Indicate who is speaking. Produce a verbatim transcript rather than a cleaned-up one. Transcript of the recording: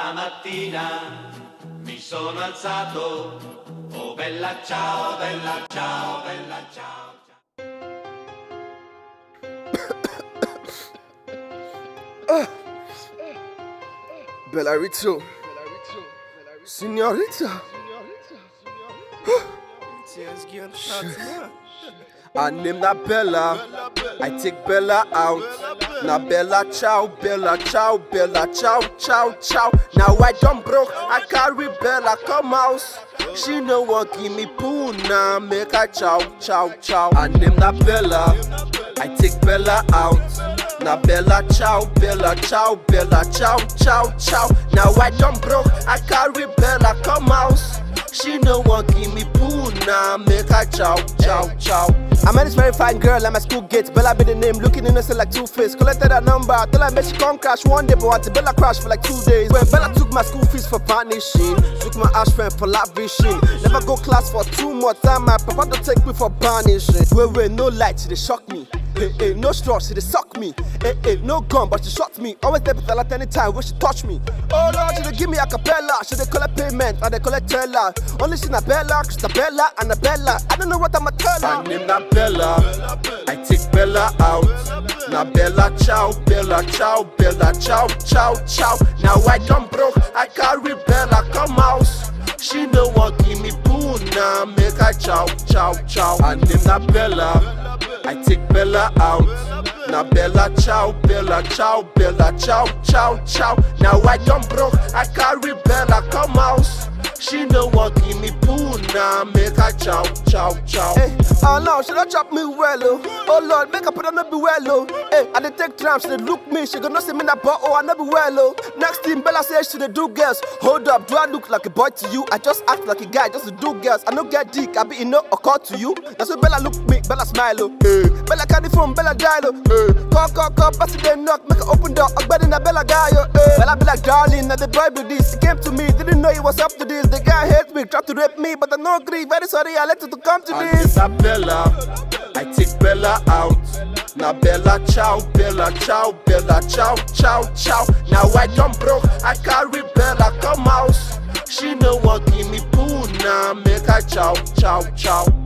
Speaker 1: Stamattina mi sono alzato, oh bella ciao, bella ciao, bella ciao.
Speaker 2: uh, Bellarito, Signorita. I name that Bella, I take Bella out. Now Bella ciao, Bella ciao, Bella ciao, ciao, ciao. Now I done broke, I carry Bella come house. She no one give me poo now, make her ciao, ciao, ciao. I name that Bella, I take Bella out. Now Bella ciao, Bella ciao, Bella ciao, ciao, ciao. Now I done broke, I carry Bella come house. She no one give me poo now, make her ciao, ciao, ciao. I met this very fine girl at my school gate. Bella be the name, looking innocent like Two-Face. Collected her number, tell her make she come crash one day, but until Bella crashed for like two days. When Bella took my school fees for vanishing, took my ash friend for lavishing. Never go class for two more time, my papa don't take me for banishing. Wait, wait, no light, she dey shock me. Hey, hey, no straw, she dey suck me. Hey, hey, no gun, but she shot me. Always there with at any time when she touch me. Oh Lord, she dey give me a cappella. She dey collect payment, and they collect teller. Only she na Bella, Christabella, and a Bella. I don't know what I'ma tell her. I name that Bella, I take Bella out. Now Bella ciao, Bella ciao, Bella ciao, ciao, ciao. Now I done broke, I carry Bella come house. She no one give me poo now, make her ciao, ciao, ciao. I name that Bella, I take Bella out. Now Bella ciao, Bella ciao, Bella ciao, ciao, ciao. Now I done broke, I carry Bella come house. She no one give me poo now, make her ciao, ciao, ciao. Hey, oh no, she don't chop me well, oh. Oh Lord, make her put on no be well, oh. Hey, I dey take tramps, she dey look me, she gonna see me that but oh, I no be well, oh. Next thing Bella says she dey do girls. Hold up, do I look like a boy to you? I just act like a guy just to do girls. I no get dick, I be in no occur to you. That's why Bella look me, Bella smile, oh. Hey, Bella carry phone, Bella dial, oh. Hey, call, call, call, pass it then knock, make her open door. I'm better than Bella guy, oh. Hey, Bella be like darling, now the boy with this. He came to me, didn't know he was up to this. The guy hates me, tried to rape me, but I no agree. Very sorry, I let it to come to I this. I Bella, I take Bella out. Now Bella ciao, Bella ciao, Bella ciao, ciao, ciao. Now I done broke, I carry Bella come house. She no one give me poo now, make her ciao, ciao, ciao.